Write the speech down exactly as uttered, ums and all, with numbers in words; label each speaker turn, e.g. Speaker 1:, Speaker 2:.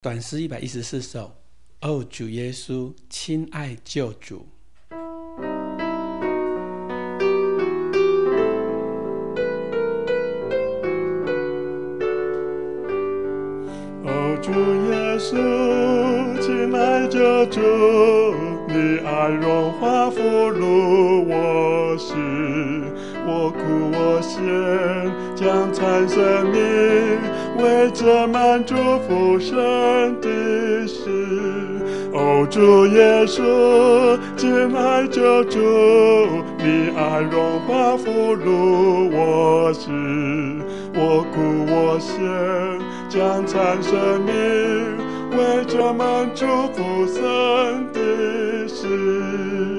Speaker 1: 短诗一百一十四首。哦，主耶稣，亲爱救主。
Speaker 2: 哦，主耶稣，亲爱救主，你爱融化俘虏我心，我苦我咸，将残生命为这满足福神的事。哦，主耶稣，亲爱救主，你爱融化俘虏我心，我苦我咸，将残生命为这满足福神的事。